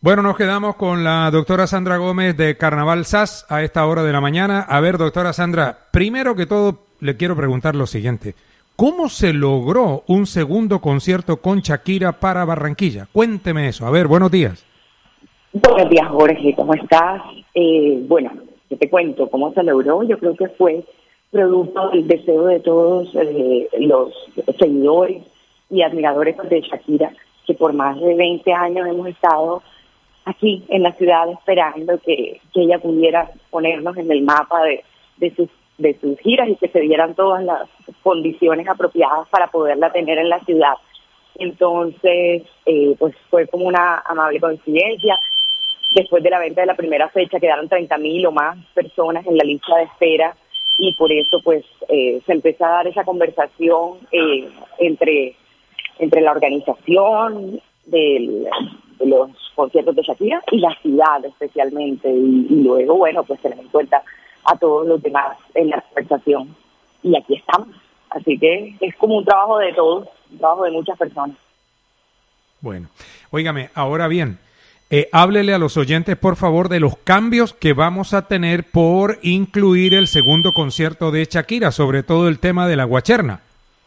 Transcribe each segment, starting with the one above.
Bueno, nos quedamos con la doctora Sandra Gómez de Carnaval SAS a esta hora de la mañana. A ver, doctora Sandra, primero que todo le quiero preguntar lo siguiente. ¿Cómo se logró un segundo concierto con Shakira para Barranquilla? Cuénteme eso. A ver, buenos días. Buenos días, Jorge, ¿cómo estás? Bueno, yo te cuento cómo se logró. Yo creo que fue producto del deseo de todos los seguidores y admiradores de Shakira, que por más de 20 años hemos estado aquí en la ciudad esperando que ella pudiera ponernos en el mapa de sus giras y que se dieran todas las condiciones apropiadas para poderla tener en la ciudad. Entonces, pues fue como una amable coincidencia. Después de la venta de la primera fecha quedaron 30,000 o más personas en la lista de espera y por eso pues se empezó a dar esa conversación entre la organización de los conciertos de Shakira y la ciudad especialmente, y luego, bueno, pues tener en cuenta a todos los demás en la conversación. Y aquí estamos. Así que es como un trabajo de todos, un trabajo de muchas personas. Bueno, óigame, ahora bien, háblele a los oyentes, por favor, de los cambios que vamos a tener por incluir el segundo concierto de Shakira, sobre todo el tema de la guacherna.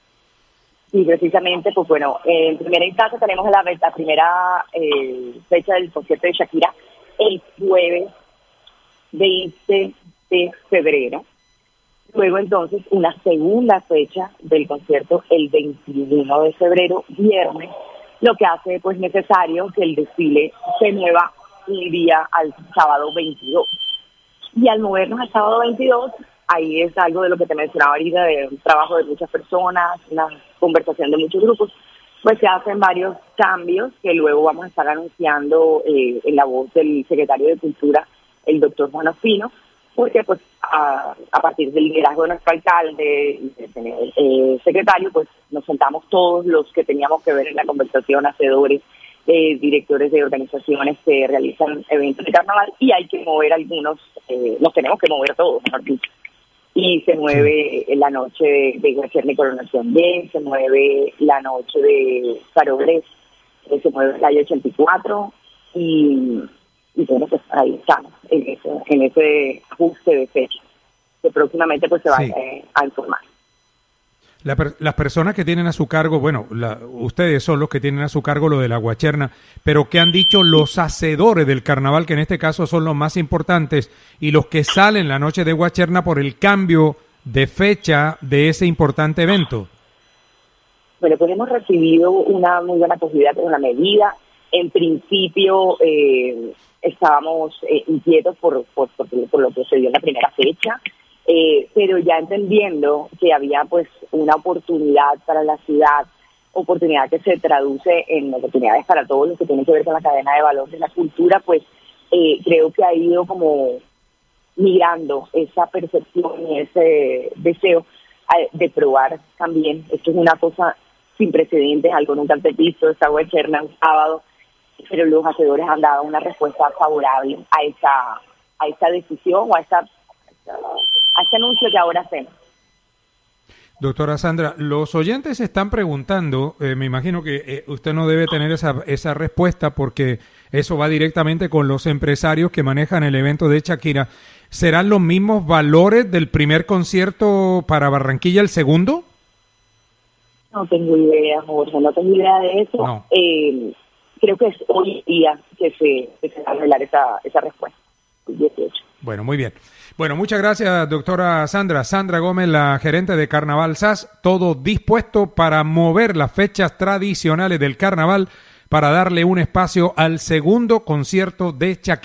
Y precisamente, pues bueno, en primera instancia tenemos la primera fecha del concierto de Shakira el jueves 20 de febrero. Luego entonces una segunda fecha del concierto el 21 de febrero, viernes, lo que hace pues necesario que el desfile se mueva un día al sábado 22. Y al movernos al sábado 22, ahí es algo de lo que te mencionaba ahorita, de un trabajo de muchas personas, una conversación de muchos grupos, pues se hacen varios cambios que luego vamos a estar anunciando en la voz del secretario de Cultura, el doctor Juan Ospino, porque pues a partir del liderazgo de nuestro alcalde y secretario, pues nos sentamos todos los que teníamos que ver en la conversación, hacedores, directores de organizaciones que realizan eventos de carnaval, y hay que mover algunos, nos tenemos que mover todos, mejor dicho. Y se mueve en la noche de Guacherna y Coronación Bien, se mueve la noche de Faroles, se mueve el calle 84 y bueno, pues ahí estamos, en ese ajuste de fecha, que próximamente pues se va a informar. Las personas que tienen a su cargo, bueno, ustedes son los que tienen a su cargo lo de la guacherna, pero ¿qué han dicho los hacedores del carnaval, que en este caso son los más importantes, y los que salen la noche de guacherna por el cambio de fecha de ese importante evento? Bueno, pues hemos recibido una muy buena acogida con la medida. En principio estábamos inquietos por lo que se dio en la primera fecha, pero ya entendiendo que había pues una oportunidad para la ciudad, oportunidad que se traduce en oportunidades para todos los que tienen que ver con la cadena de valor de la cultura, pues creo que ha ido como migrando esa percepción y ese deseo de probar también. Esto es una cosa sin precedentes, algo nunca antes visto, esta guacherna un sábado, pero los hacedores han dado una respuesta favorable a esta decisión o a este anuncio que ahora hacemos. Doctora Sandra, los oyentes están preguntando, me imagino que usted no debe tener esa respuesta porque eso va directamente con los empresarios que manejan el evento de Shakira. ¿Serán los mismos valores del primer concierto para Barranquilla, el segundo? No tengo idea, Jorge, no tengo idea de eso. No. Creo que es hoy día que se va a revelar esa respuesta, el 18. Bueno, muy bien. Bueno, muchas gracias, doctora Sandra. Sandra Gómez, la gerente de Carnaval SAS, todo dispuesto para mover las fechas tradicionales del carnaval para darle un espacio al segundo concierto de Shakira.